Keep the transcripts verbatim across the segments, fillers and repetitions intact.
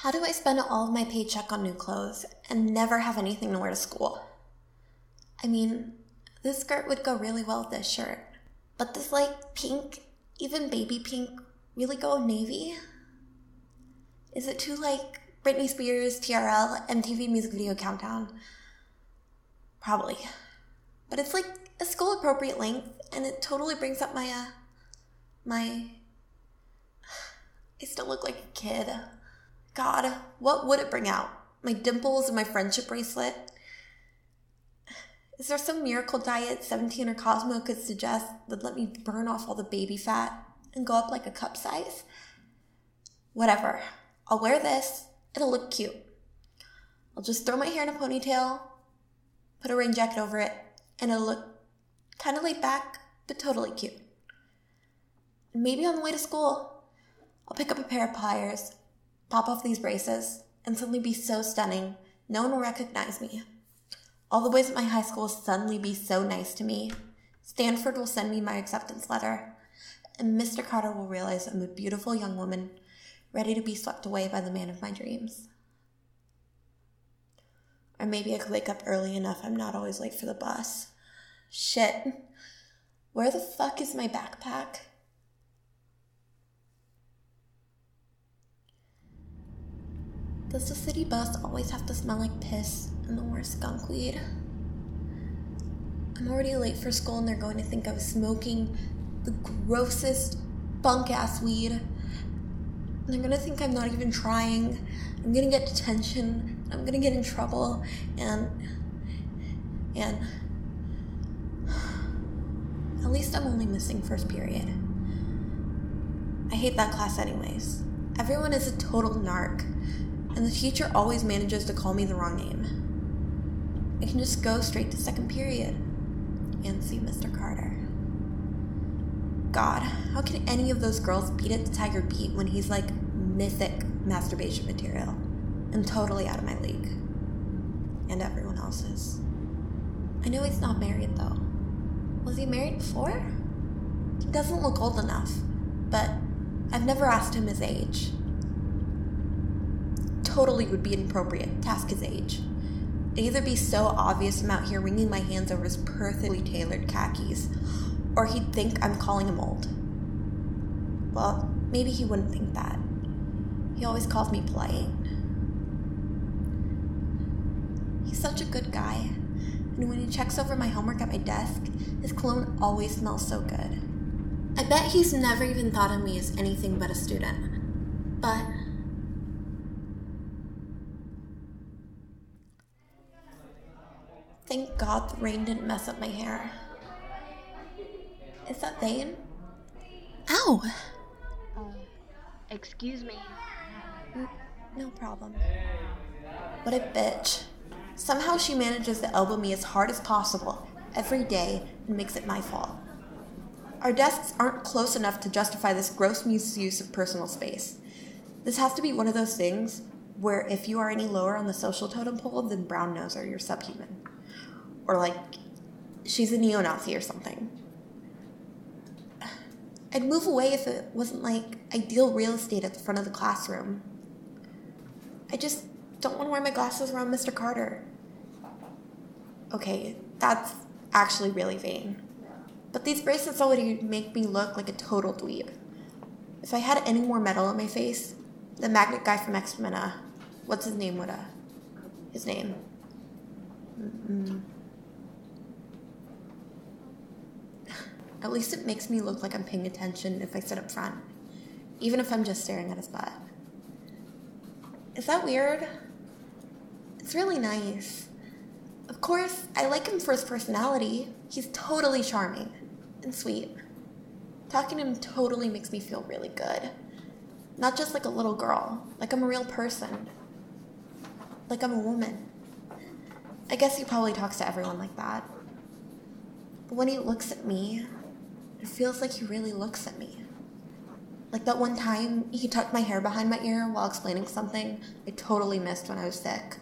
How do I spend all of my paycheck on new clothes and never have anything to wear to school? I mean, this skirt would go really well with this shirt, but this like pink, even baby pink, really go with navy? Is it too like Britney Spears, T R L, M T V Music Video Countdown? Probably. But it's like a school appropriate length, and it totally brings up my, uh, my, I still look like a kid. God, what would it bring out? My dimples and my friendship bracelet? Is there some miracle diet seventeen or Cosmo could suggest that let me burn off all the baby fat and go up like a cup size? Whatever. I'll wear this. It'll look cute. I'll just throw my hair in a ponytail, put a rain jacket over it, and it'll look kind of laid back, but totally cute. And maybe on the way to school, I'll pick up a pair of pliers, pop off these braces, and suddenly be so stunning, no one will recognize me. All the boys at my high school will suddenly be so nice to me. Stanford will send me my acceptance letter, and Mister Carter will realize I'm a beautiful young woman, ready to be swept away by the man of my dreams. Or maybe I could wake up early enough I'm not always late for the bus. Shit. Where the fuck is my backpack? Does the city bus always have to smell like piss and the worst skunk weed? I'm already late for school and they're going to think I was smoking the grossest bunk-ass weed. And they're going to think I'm not even trying. I'm going to get detention. I'm going to get in trouble. And... And... At least I'm only missing first period. I hate that class anyways. Everyone is a total narc. And the teacher always manages to call me the wrong name. I can just go straight to second period and see Mister Carter. God, how can any of those girls beat it to Tiger Beat when he's like mythic masturbation material and totally out of my league? And everyone else's. I know he's not married though. Was he married before? He doesn't look old enough, but I've never asked him his age. Totally would be inappropriate to ask his age. It'd either be so obvious I'm out here wringing my hands over his perfectly tailored khakis, or he'd think I'm calling him old. Well, maybe he wouldn't think that. He always calls me polite. He's such a good guy, and when he checks over my homework at my desk, his cologne always smells so good. I bet he's never even thought of me as anything but a student. But thank God the rain didn't mess up my hair. Is that Thane? Ow! Uh, excuse me. N- no problem. What a bitch. Somehow she manages to elbow me as hard as possible every day and makes it my fault. Our desks aren't close enough to justify this gross misuse of personal space. This has to be one of those things where if you are any lower on the social totem pole, then brown noser, you're subhuman. Or like, she's a neo-Nazi or something. I'd move away if it wasn't like ideal real estate at the front of the classroom. I just don't want to wear my glasses around Mister Carter. Okay, that's actually really vain. But these bracelets already make me look like a total dweeb. If I had any more metal on my face, the magnet guy from X-Men, what's his name would, uh, his name? Mm-mm. At least it makes me look like I'm paying attention if I sit up front, even if I'm just staring at his butt. Is that weird? It's really nice. Of course, I like him for his personality. He's totally charming and sweet. Talking to him totally makes me feel really good. Not just like a little girl, like I'm a real person. Like I'm a woman. I guess he probably talks to everyone like that. But when he looks at me, it feels like he really looks at me. Like that one time he tucked my hair behind my ear while explaining something I totally missed when I was sick.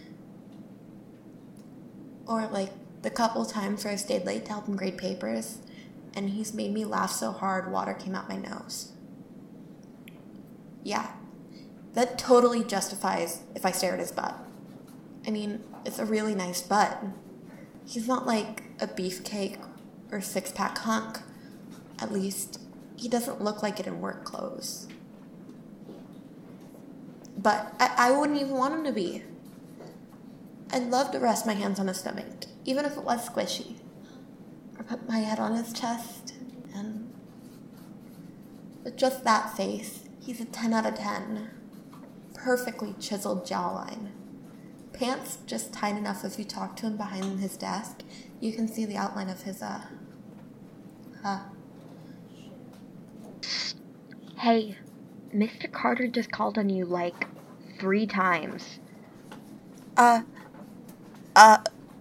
Or like the couple times where I stayed late to help him grade papers, and he's made me laugh so hard water came out my nose. Yeah, That totally justifies if I stare at his butt. I mean, it's a really nice butt. He's not like a beefcake or six-pack hunk. At least, he doesn't look like it in work clothes. But I, I wouldn't even want him to be. I'd love to rest my hands on his stomach, even if it was squishy. Or put my head on his chest, and with just that face, he's a ten out of ten. Perfectly chiseled jawline. Pants just tight enough if you talk to him behind his desk, you can see the outline of his, uh, uh. Hey, Mister Carter just called on you, like, three times. Uh, uh.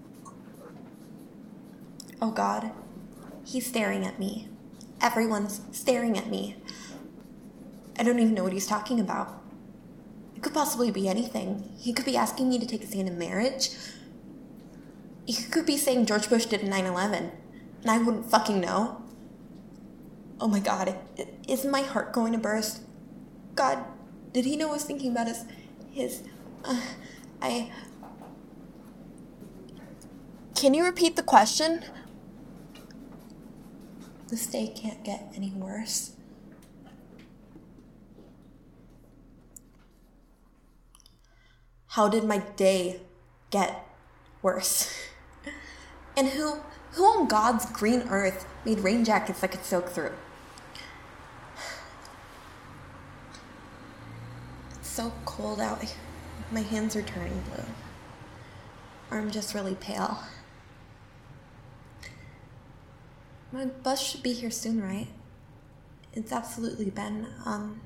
Oh God. He's staring at me. Everyone's staring at me. I don't even know what he's talking about. It could possibly be anything. He could be asking me to take his hand in marriage. He could be saying George Bush did nine eleven, and I wouldn't fucking know. Oh my God, isn't my heart going to burst? God, did he know I was thinking about his, his, uh, I... Can you repeat the question? This day can't get any worse. How did my day get worse? And who, who on God's green earth made rain jackets that could soak through? It's so cold out. My hands are turning blue. Or I'm just really pale. My bus should be here soon, right? It's absolutely been, um,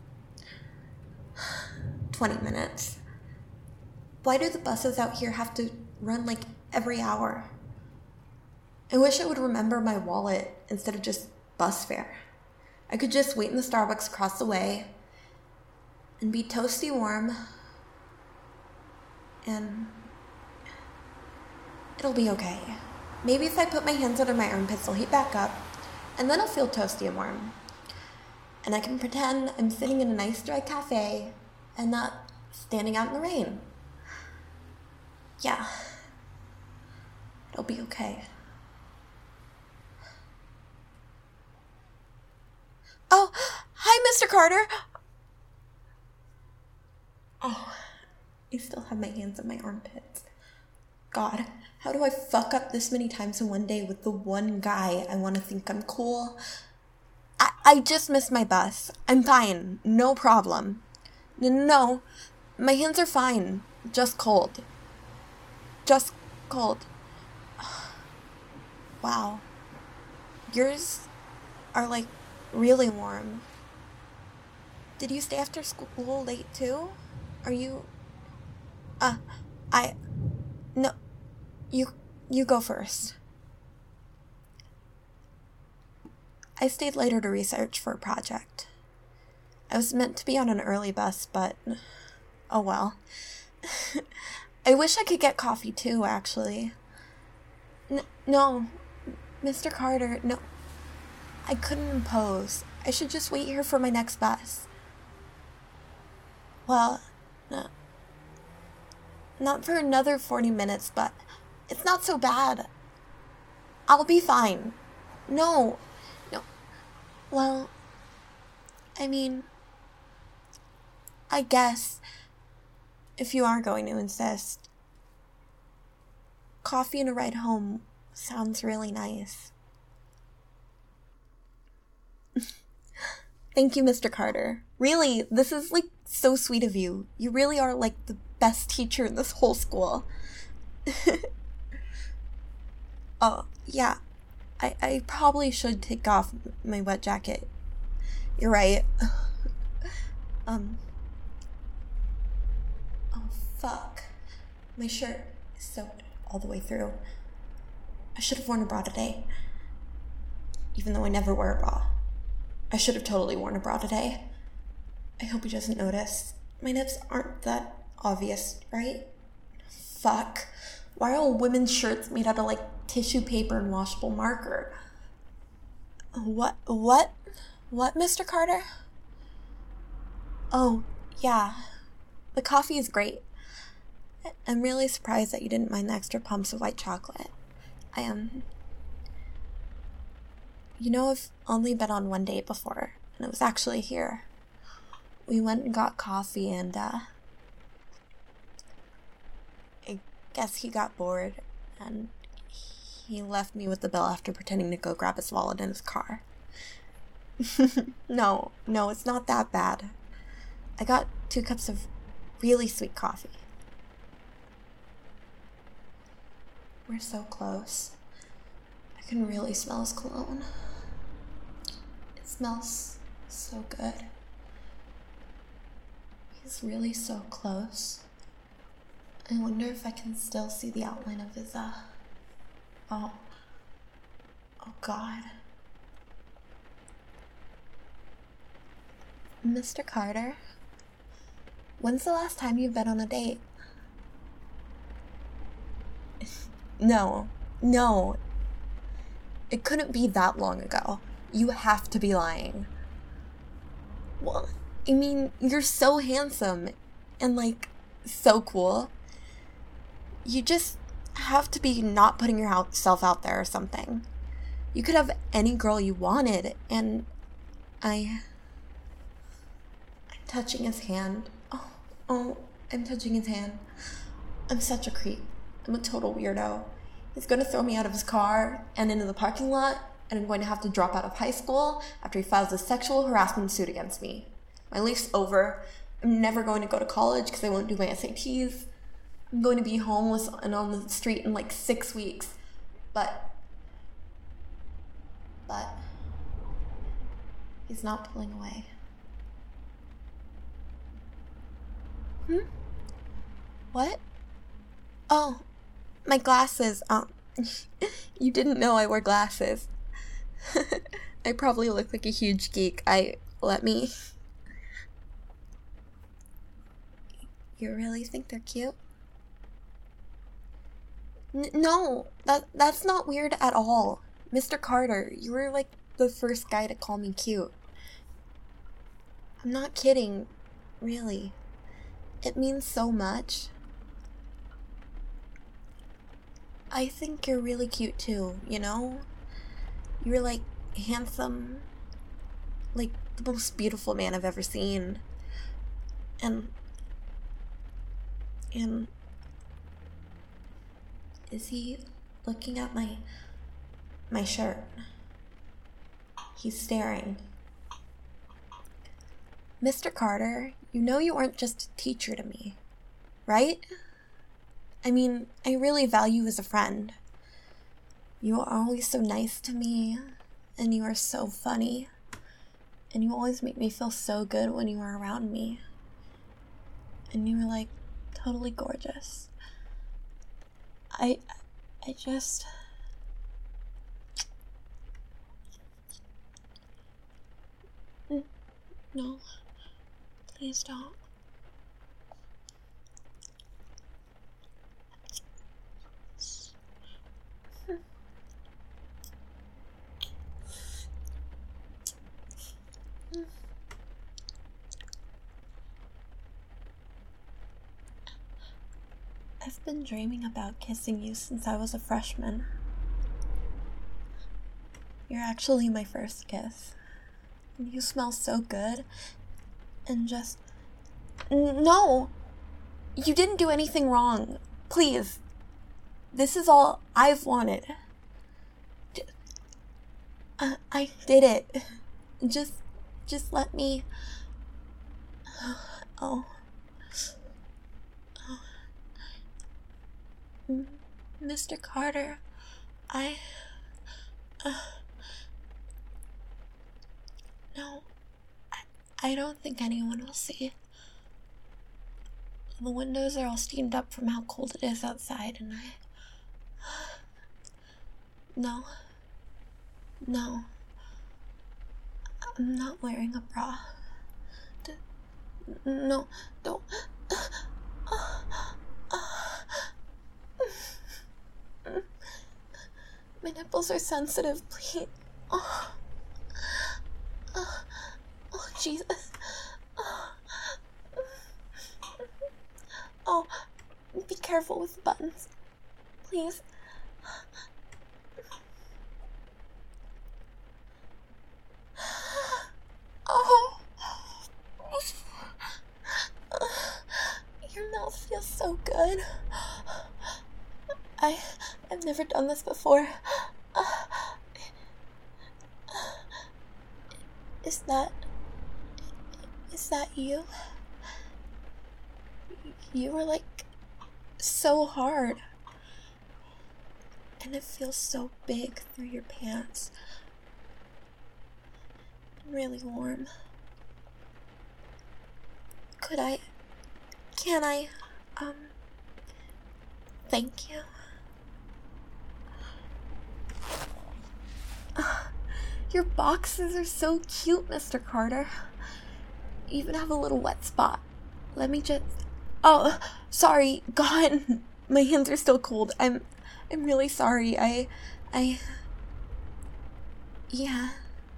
twenty minutes. Why do the buses out here have to run like every hour? I wish I would remember my wallet instead of just bus fare. I could just wait in the Starbucks across the way and be toasty warm, and it'll be okay. Maybe if I put my hands under my armpits, they'll heat back up, and then I'll feel toasty and warm. And I can pretend I'm sitting in a nice dry cafe and not standing out in the rain. Yeah, it'll be okay. Oh, hi, Mister Carter. Oh, I still have my hands in my armpits. God, how do I fuck up this many times in one day with the one guy I want to think I'm cool? I, I just missed my bus. I'm fine. No problem. No, no, my hands are fine. Just cold. Just cold. Wow. Yours are, like, really warm. Did you stay after school late, too? Are you... Uh, I... No, you, you go first. I stayed later to research for a project. I was meant to be on an early bus, but... Oh well. I wish I could get coffee too, actually. N- no, Mister Carter, no. I couldn't impose. I should just wait here for my next bus. Well, no. Not for another forty minutes, but it's not so bad. I'll be fine. No, no. Well, I mean, I guess if you are going to insist, coffee and a ride home sounds really nice. Thank you, Mister Carter. Really, this is, like, so sweet of you. You really are, like, the best teacher in this whole school. Oh, yeah. I, I probably should take off my wet jacket. You're right. um. Oh, fuck. My shirt is soaked all the way through. I should have worn a bra today. Even though I never wear a bra. I should have totally worn a bra today. I hope he doesn't notice. My nips aren't that obvious, right? Fuck. Why are all women's shirts made out of, like, tissue paper and washable marker? What? What? What, Mister Carter? Oh, Yeah, the coffee is great. I'm really surprised that you didn't mind the extra pumps of white chocolate. I am... Um, you know, I've only been on one date before, and it was actually here. We went and got coffee, and, uh... I guess he got bored, and he left me with the bill after pretending to go grab his wallet in his car. no, no, it's not that bad. I got two cups of really sweet coffee. We're so close. I can really smell his cologne. It smells so good. He's really so close. I wonder if I can still see the outline of his, uh... Oh. Oh, God. Mister Carter, when's the last time you've been on a date? No, no. It couldn't be that long ago. You have to be lying. Well, I mean, you're so handsome and, like, so cool. You just have to be not putting yourself out there or something. You could have any girl you wanted, and I... I'm touching his hand. Oh, oh, I'm touching his hand. I'm such a creep. I'm a total weirdo. He's going to throw me out of his car and into the parking lot, and I'm going to have to drop out of high school after he files a sexual harassment suit against me. My life's over. I'm never going to go to college because I won't do my S A Ts. I'm going to be homeless and on the street in like six weeks. But, but, he's not pulling away. Hmm? What? Oh, my glasses. Um, you didn't know I wore glasses. I probably look like a huge geek. I, let me. You really think they're cute? N- no, that that's not weird at all. Mister Carter, you were like the first guy to call me cute. I'm not kidding, really. It means so much. I think you're really cute too, you know? You're like handsome, like the most beautiful man I've ever seen. And, and, is he looking at my, my shirt? He's staring. Mister Carter, you know you aren't just a teacher to me, right? I mean, I really value you as a friend. You are always so nice to me, and you are so funny, and you always make me feel so good when you are around me. And you are, like, totally gorgeous. I, I just... No, please don't. I've been dreaming about kissing you since I was a freshman. You're actually my first kiss. You smell so good. And just... No! You didn't do anything wrong. Please. This is all I've wanted. Uh, I did it. Just... Just let me... Oh... Mister Carter, I, uh, no, I, I don't think anyone will see. The windows are all steamed up from how cold it is outside, and I, no, no, I'm not wearing a bra. D- no, don't. My nipples are sensitive, please. Oh, oh, oh Jesus. Oh. careful with the buttons. Please. Oh. Your mouth feels so good. I, I've never done this before. Is that... Is that you? You were like... so hard. And it feels so big through your pants. And really warm. Could I... Can I... Um... Thank you? Uh, your boxes are so cute, Mister Carter. You even have a little wet spot. Let me just... Oh, sorry. God, my hands are still cold. I'm... I'm really sorry. I... I... Yeah.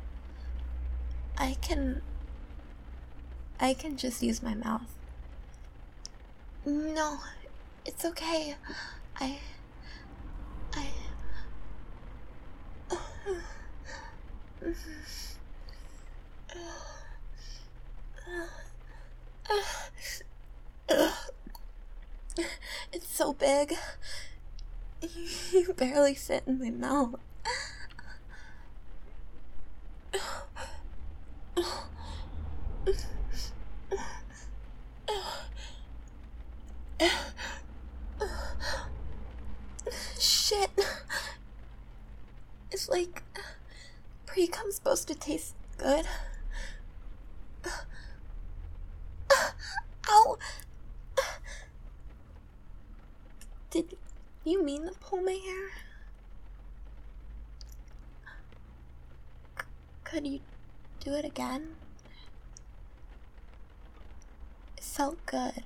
I can... I can just use my mouth. No, it's okay. I... I... It's so big. You barely fit in my mouth. Shit. It's like pre-cum's supposed to taste good. Ow! Did you mean to pull my hair? C- could you do it again? It felt good.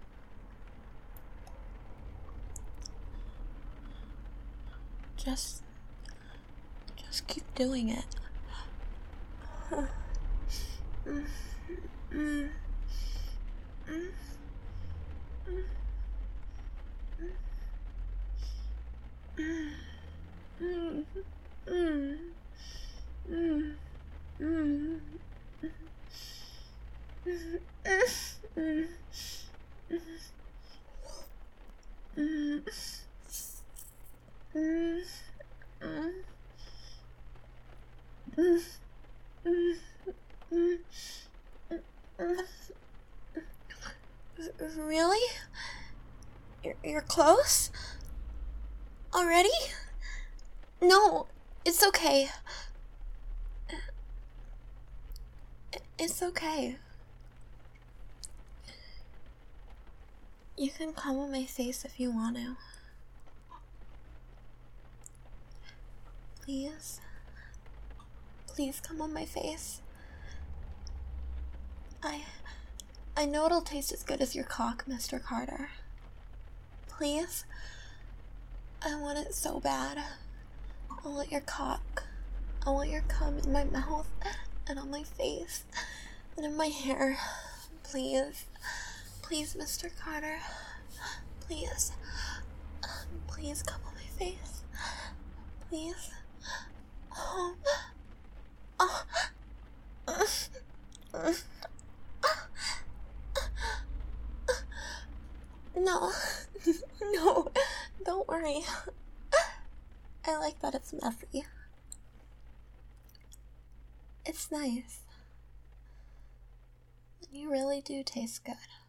Just... Just keep doing it. Mm, mm, mm, mm, mm, mm, mm, mm, mm, mm, mm, mm, mm. Mm, mm, mm, mm. Really? You're, you're close? Already? No, it's okay. It's okay. You can come on my face if you want to. Please. Please come on my face. I... I know it'll taste as good as your cock, Mister Carter. Please? I want it so bad. I want your cock. I want your cum in my mouth, and on my face, and in my hair. Please. Please, Mister Carter. Please. Please come on my face. Please. Oh. Oh. No. No. Don't worry. I like that it's messy. It's nice. You really do taste good.